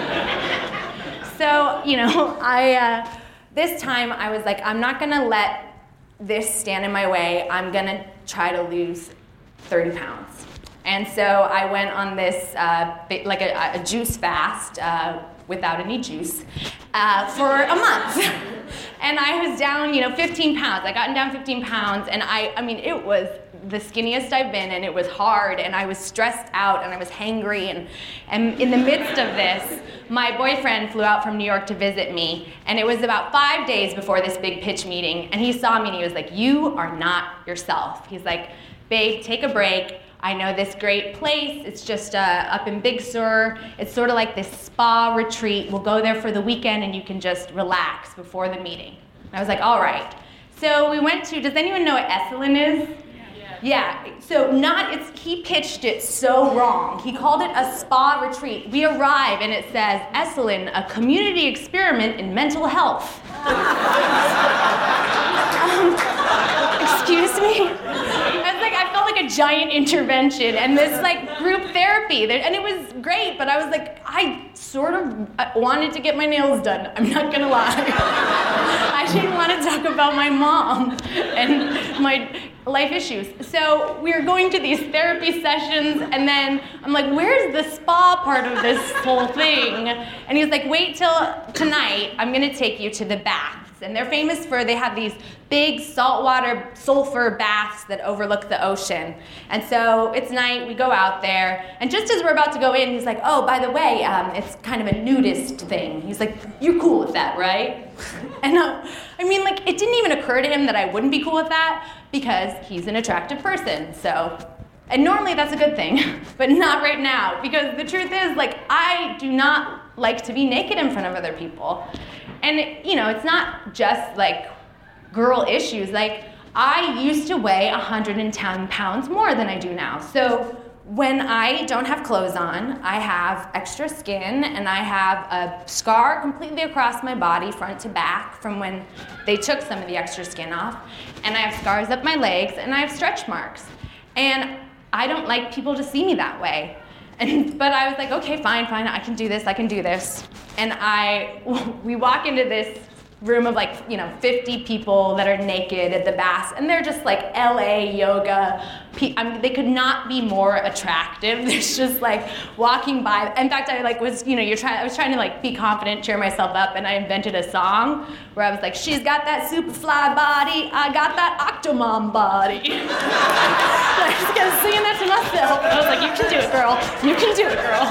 so, you know, I uh, this time I was like, I'm not gonna let this stand in my way. I'm gonna try to lose thirty pounds. And so I went on this, uh, like a, a juice fast, uh, without any juice, uh, for a month. And I was down, you know, fifteen pounds. I gotten down fifteen pounds, and I, I mean, it was the skinniest I've been, and it was hard, and I was stressed out, and I was hangry, and, and in the midst of this, my boyfriend flew out from New York to visit me, and it was about five days before this big pitch meeting, and he saw me, and he was like, you are not yourself. He's like, babe, take a break. I know this great place. It's just uh, up in Big Sur. It's sort of like this spa retreat. We'll go there for the weekend, and you can just relax before the meeting. And I was like, all right. So we went to, does anyone know what Esalen is? Yeah, so not, it's, he pitched it so wrong. He called it a spa retreat. We arrive and it says, Esalen, a community experiment in mental health. um, excuse me? I was like, I felt like a giant intervention and this like group therapy. And it was great, but I was like, I sort of wanted to get my nails done. I'm not gonna lie. I didn't want to talk about my mom and my life issues. So we were going to these therapy sessions, and then I'm like, where's the spa part of this whole thing? And he was like, wait till tonight, I'm gonna take you to the baths. And they're famous for, they have these big saltwater sulfur baths that overlook the ocean. And so it's night, we go out there, and just as we're about to go in, he's like, oh, by the way, um, it's kind of a nudist thing. He's like, you're cool with that, right? And uh, I mean, like, it didn't even occur to him that I wouldn't be cool with that, because he's an attractive person, so. And normally that's a good thing, but not right now, because the truth is, like, I do not like to be naked in front of other people. And, it, you know, it's not just, like, girl issues. Like, I used to weigh one hundred ten pounds more than I do now. So when I don't have clothes on, I have extra skin, and I have a scar completely across my body, front to back, from when they took some of the extra skin off. And I have scars up my legs, and I have stretch marks. And I don't like people to see me that way. And, but I was like, okay, fine, fine, I can do this, I can do this. And I, we walk into this room of like, you know, fifty people that are naked at the baths, and they're just like L A yoga. I mean, they could not be more attractive. There's just like walking by. In fact, I like was, you know, you're trying. I was trying to like be confident, cheer myself up, and I invented a song where I was like, she's got that super fly body, I got that Octomom body. I was kind of singing that to myself. I was like, you can do it, girl. You can do it, girl.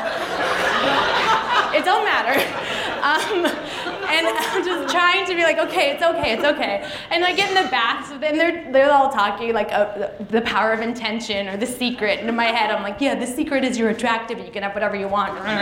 It don't matter. Um, and I'm just trying to be like, okay, it's okay, it's okay. And I get in the baths, and they're they're all talking like uh, the power of intention or the secret. And in my head, I'm like, yeah, the secret is you're attractive. You can have whatever you want. And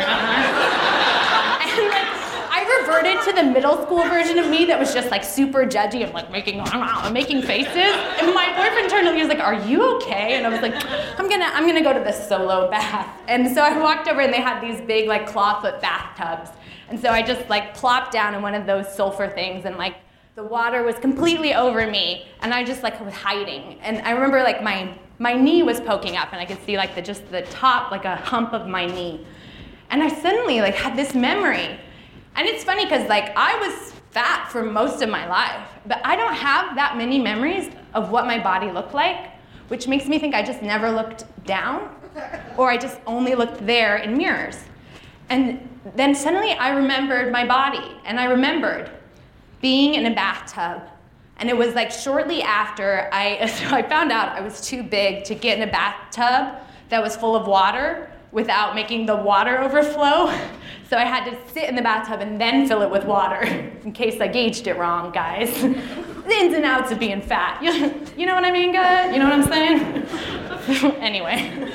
like, I reverted to the middle school version of me that was just like super judgy and like making making faces. And my boyfriend turned to me, he was like, "Are you okay?" And I was like, "I'm gonna I'm gonna go to the solo bath." And so I walked over, and they had these big like clawfoot bathtubs. And so I just like plopped down in one of those sulfur things, and like the water was completely over me, and I just like was hiding. And I remember like my my knee was poking up, and I could see like the just the top, like a hump of my knee. And I suddenly like had this memory. And it's funny because like I was fat for most of my life, but I don't have that many memories of what my body looked like, which makes me think I just never looked down, or I just only looked there in mirrors. And then suddenly I remembered my body, and I remembered being in a bathtub. And it was like shortly after I, so I found out I was too big to get in a bathtub that was full of water without making the water overflow. So I had to sit in the bathtub and then fill it with water, in case I gauged it wrong, guys. The ins and outs of being fat. You know what I mean, guys? You know what I'm saying? Anyway.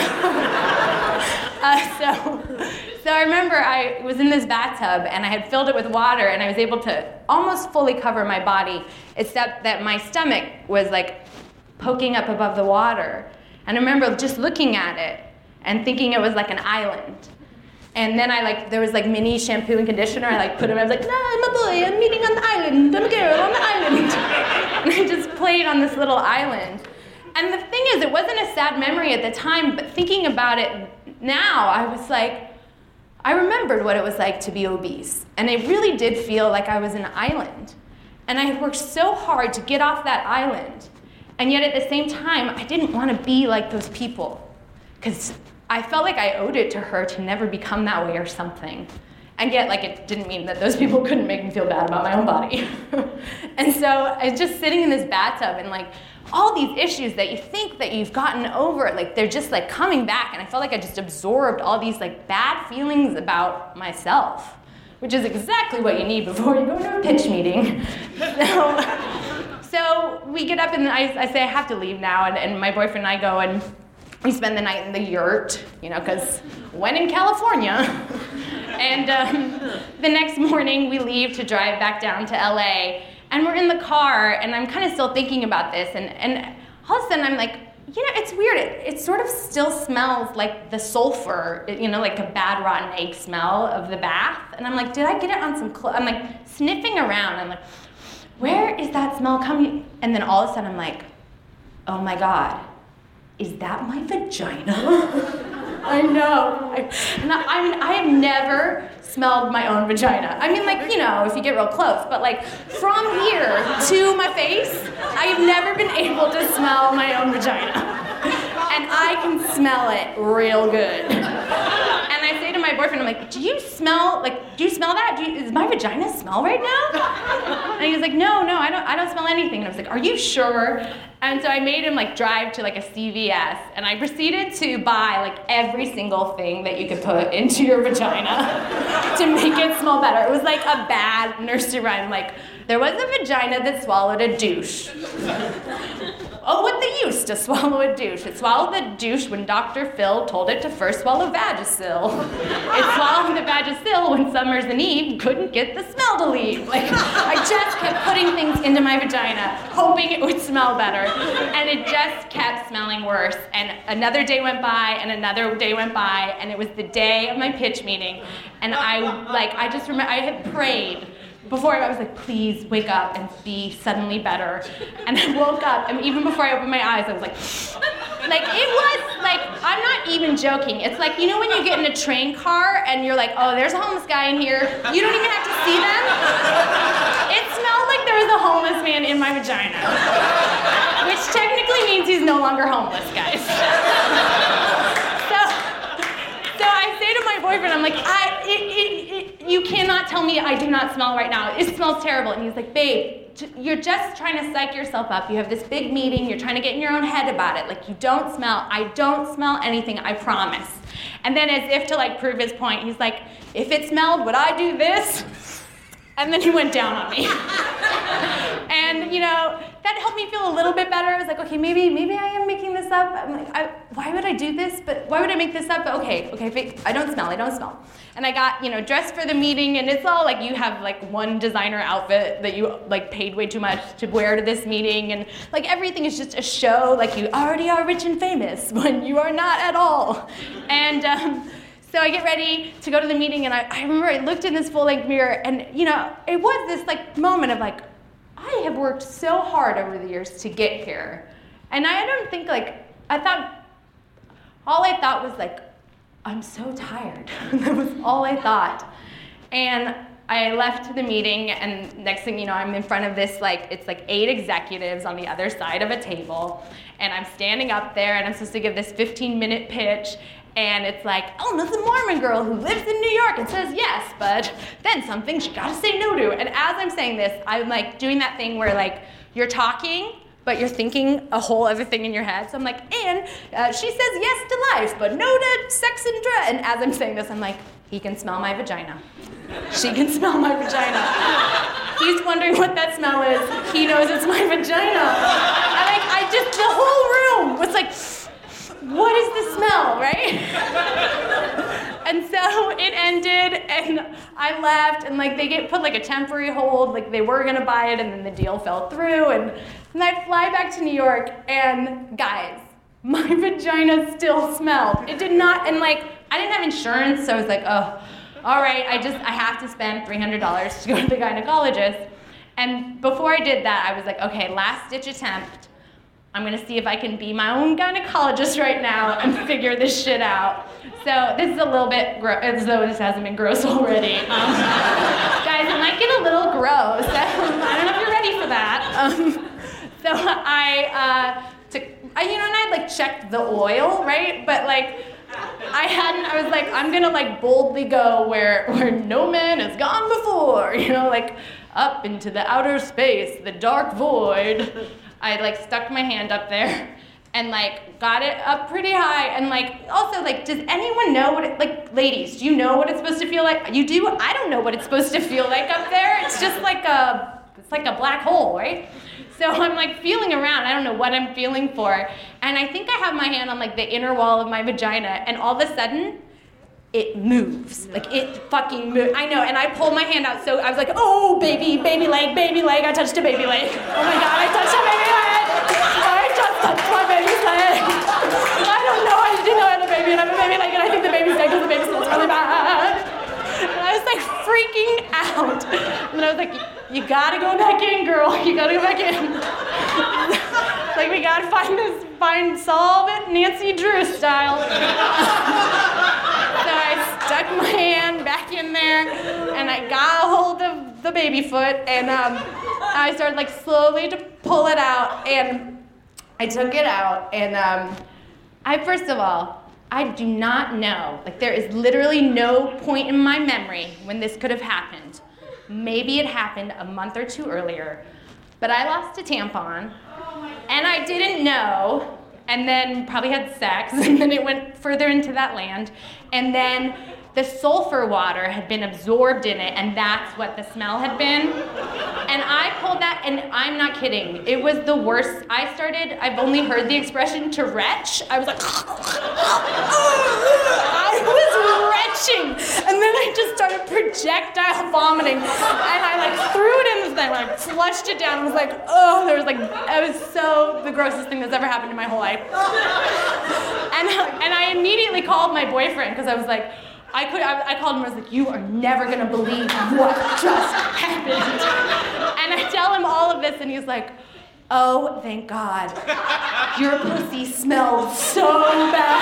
uh, so, so I remember I was in this bathtub, and I had filled it with water, and I was able to almost fully cover my body, except that my stomach was like poking up above the water. And I remember just looking at it and thinking it was like an island. And then I like, there was like mini shampoo and conditioner. I like put them, I was like, nah, my boy, I'm meeting on the island. I'm a girl on the island. And and I just played on this little island. And the thing is, it wasn't a sad memory at the time, but thinking about it now, I was like, I remembered what it was like to be obese. And it really did feel like I was an island. And I had worked so hard to get off that island. And yet at the same time, I didn't want to be like those people. Because I felt like I owed it to her to never become that way or something. And yet, like, it didn't mean that those people couldn't make me feel bad about my own body. And so I was just sitting in this bathtub, and like, all these issues that you think that you've gotten over, like, they're just like coming back. And I felt like I just absorbed all these like bad feelings about myself, which is exactly what you need before you go to a pitch meeting. So, so we get up, and I, I say I have to leave now, and, and my boyfriend and I go, and we spend the night in the yurt, you know, because when in California. And um, the next morning we leave to drive back down to L A, and we're in the car, and I'm kind of still thinking about this, and, and all of a sudden I'm like, you know, it's weird, it, it sort of still smells like the sulfur, you know, like a bad rotten egg smell of the bath, and I'm like, did I get it on some clothes? I'm like sniffing around, I'm like, where is that smell coming? And then all of a sudden I'm like, oh my God, is that my vagina? I know. I, not, I mean, I have never smelled my own vagina. I mean, like, you know, if you get real close, but like from here to my face, I have never been able to smell my own vagina. And I can smell it real good. And I say to my boyfriend, I'm like, do you smell, like, do you smell that? Do you, does my vagina smell right now? And he was like, no, no, I don't, I don't smell anything. And I was like, are you sure? And so I made him like drive to like a C V S, and I proceeded to buy like every single thing that you could put into your vagina to make it smell better. It was like a bad nursery rhyme, like, there was a vagina that swallowed a douche. Oh, what the use to swallow a douche? It swallowed the douche when Doctor Phil told it to first swallow Vagisil. It swallowed the Vagisil when Summers and Eve couldn't get the smell to leave. Like, I just kept putting things into my vagina, hoping it would smell better. And it just kept smelling worse. And another day went by, and another day went by, and it was the day of my pitch meeting. And I, like, I just remember, I had prayed. Before I was like, please wake up and be suddenly better. And I woke up, and even before I opened my eyes, I was like, like it was like, I'm not even joking. It's like, you know when you get in a train car and you're like, oh, there's a homeless guy in here. You don't even have to see them. It smelled like there was a homeless man in my vagina. Which technically means he's no longer homeless, guys. So I say to my boyfriend, I'm like, I, it, it, it, you cannot tell me I do not smell right now. It smells terrible. And he's like, babe, you're just trying to psych yourself up. You have this big meeting. You're trying to get in your own head about it. Like, you don't smell. I don't smell anything, I promise. And then as if to like prove his point, he's like, if it smelled, would I do this? And then he went down on me. And, you know, that helped me feel a little bit better. I was like, okay, maybe maybe I am making this up. I'm like, I, why would I do this? But why would I make this up? But okay, okay, if it, I don't smell, I don't smell. And I got, you know, dressed for the meeting, and it's all like you have like one designer outfit that you like paid way too much to wear to this meeting, and like everything is just a show, like you already are rich and famous when you are not at all. And um, so I get ready to go to the meeting, and I, I remember I looked in this full-length mirror, and you know, it was this like moment of like, I have worked so hard over the years to get here. And I don't think like, I thought, all I thought was like, I'm so tired. That was all I thought. And I left the meeting, and next thing you know, I'm in front of this, like, it's like eight executives on the other side of a table, and I'm standing up there, and I'm supposed to give this fifteen minute pitch, and it's like, oh, no, the Mormon girl who lives in New York and says yes, but then some things she gotta say no to. And as I'm saying this, I'm like doing that thing where like, you're talking, but you're thinking a whole other thing in your head. So I'm like, and uh, she says yes to life, but no to sex and drugs. And as I'm saying this, I'm like, he can smell my vagina. She can smell my vagina. He's wondering what that smell is. He knows it's my vagina. And like, I just, the whole room was like, what is the smell, right? And so it ended, and I left, and like they get put like a temporary hold, like they were gonna buy it, and then the deal fell through, and, and I fly back to New York, and guys, my vagina still smelled. It did not, and like, I didn't have insurance, so I was like, oh, all right, I just, I have to spend three hundred dollars to go to the gynecologist. And before I did that, I was like, okay, last ditch attempt. I'm gonna see if I can be my own gynecologist right now and figure this shit out. So this is a little bit gross, as though this hasn't been gross already. Um, guys, it might get a little gross. I don't know if you're ready for that. Um, so I uh, took, I, you know, and I like checked the oil, right? But like, I hadn't, I was like, I'm gonna like boldly go where, where no man has gone before, you know, like up into the outer space, the dark void. I like stuck my hand up there and like got it up pretty high, and like also like, does anyone know what it, like ladies, do you know what it's supposed to feel like? You do? I don't know what it's supposed to feel like up there. It's just like a, it's like a black hole, right? So I'm like feeling around, I don't know what I'm feeling for, and I think I have my hand on like the inner wall of my vagina, and all of a sudden, it moves. Like it fucking moves. I know, and I pulled my hand out, so I was like, oh, baby, baby leg, baby leg, I touched a baby leg. Oh my God, I touched a baby leg. I just touched my baby's leg. I don't know, I didn't know I had a baby, and I have a baby leg, and I think the baby's dead because the baby smells really bad. And I was like freaking out. And I was like, you gotta go back in, girl. You gotta go back in. Like, we gotta find this, find, solve it Nancy Drew style. So I stuck my hand back in there, and I got a hold of the baby foot, and um, I started like slowly to pull it out, and I took it out, and um, I, first of all, I do not know, like there is literally no point in my memory when this could have happened. Maybe it happened a month or two earlier, but I lost a tampon, and I didn't know, and then probably had sex, and then it went further into that land, and then the sulfur water had been absorbed in it, and that's what the smell had been. And I pulled that, and I'm not kidding, it was the worst. I started, I've only heard the expression to retch. I was like, I was retching, and then I just started projectile vomiting, and I like threw it in this thing, like flushed it down, and was like, oh, there was like, it was so the grossest thing that's ever happened in my whole life. And, and I immediately called my boyfriend, because I was like, I could. I, I called him. I was like, "You are never gonna believe what just happened." And I tell him all of this, and he's like, "Oh, thank God, your pussy smelled so bad."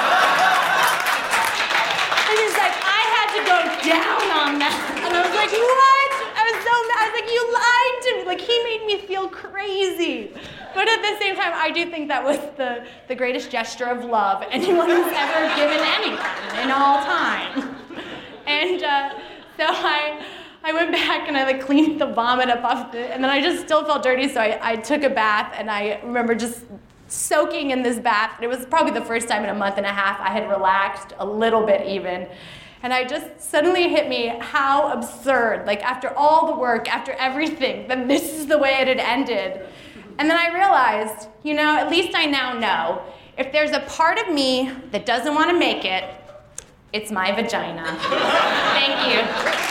And he's like, "I had to go down on that," and I was like, "What?" I was so mad. I was like, "You lied to me." Like he made me feel crazy. But at the same time, I do think that was the, the greatest gesture of love anyone has ever given anyone in all time. And uh, so I I went back and I like cleaned the vomit up off the, and then I just still felt dirty, so I, I took a bath, and I remember just soaking in this bath. It was probably the first time in a month and a half I had relaxed a little bit even. And I just suddenly hit me how absurd, like after all the work, after everything, that this is the way it had ended. And then I realized, you know, at least I now know, if there's a part of me that doesn't want to make it, it's my vagina. Thank you.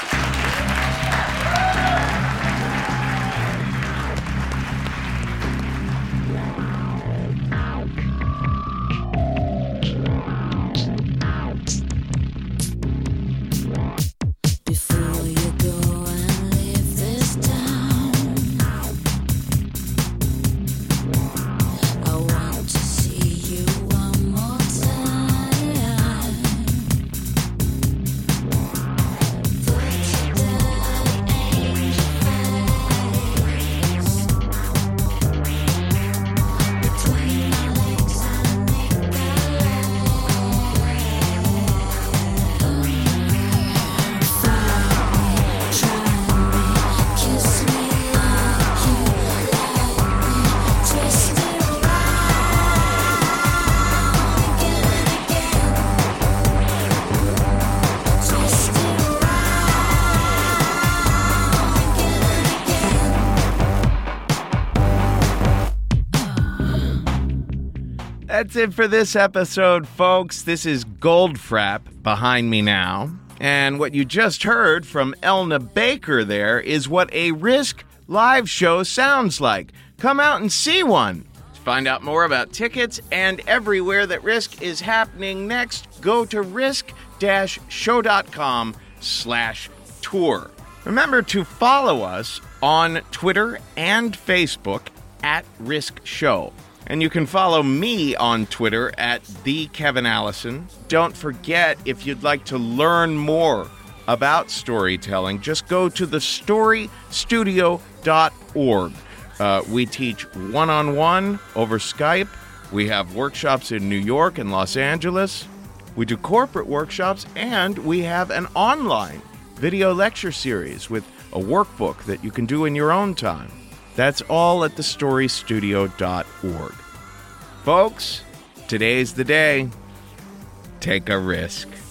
That's it for this episode, folks. This is Goldfrapp behind me now. And what you just heard from Elna Baker there is what a Risk live show sounds like. Come out and see one. To find out more about tickets and everywhere that Risk is happening next, go to risk-show.com slash tour. Remember to follow us on Twitter and Facebook at Risk Show. And you can follow me on Twitter at the Kevin Allison. Don't forget, if you'd like to learn more about storytelling, just go to the story studio dot org. Uh, we teach one-on-one over Skype. We have workshops in New York and Los Angeles. We do corporate workshops, and we have an online video lecture series with a workbook that you can do in your own time. That's all at the story studio dot org. Folks, today's the day. Take a risk.